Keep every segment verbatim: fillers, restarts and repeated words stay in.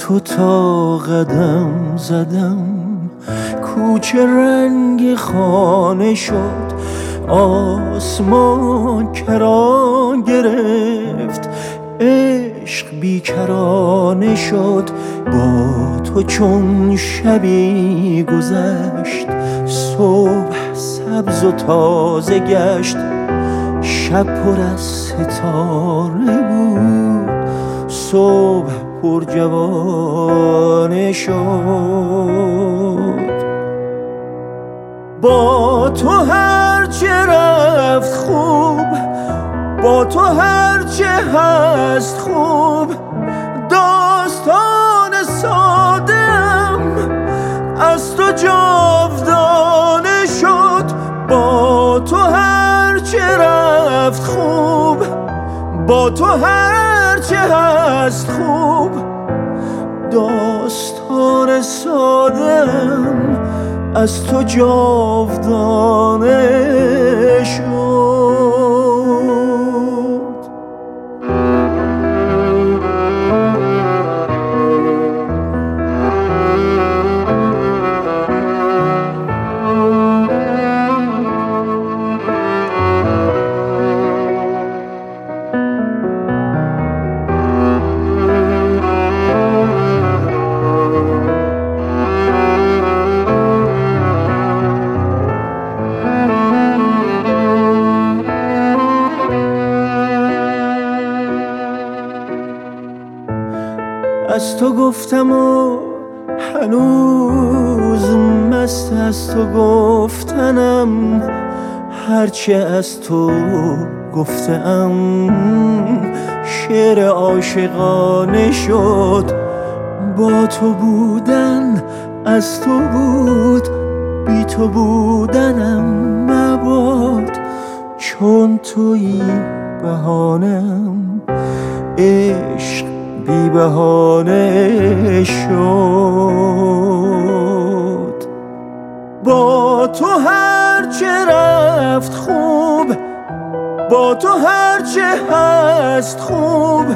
تو تا قدم زدم، کوچه رنگ خانه شد، آسمان کران گرفت، عشق بیکرانه شد. با تو چون شبی گذشت، صبح سبز و تازه گشت، شب پر از ستاره بود، صبح پر جوانه شد. با تو هرچه رفت خوب، با تو هرچه هست خوب، داستان سادم از تو جاودانه شد. با تو هرچه رفت خوب، با تو هرچه هست خوب، داستان سادم از تو جاودانه شد. از تو گفتم و هنوز مست از تو گفتنم، هرچه از تو گفتم شعر عاشقانه شد. با تو بودن از تو بود، بی تو بودنم مباد، چون تویی بهانم عشق بی بهانه شد. با تو هرچه رفت خوب، با تو هرچه هست خوب،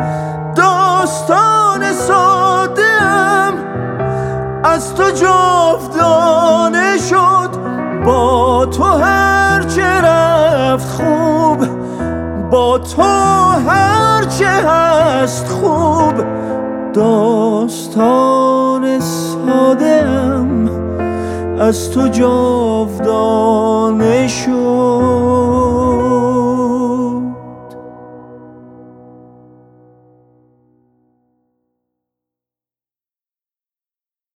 داستان ساده‌ام از تو جاودانه شد. با تو هرچه رفت خوب، با تو هرچه هست خوب، داستان ساده‌ام از تو جاودانه شد.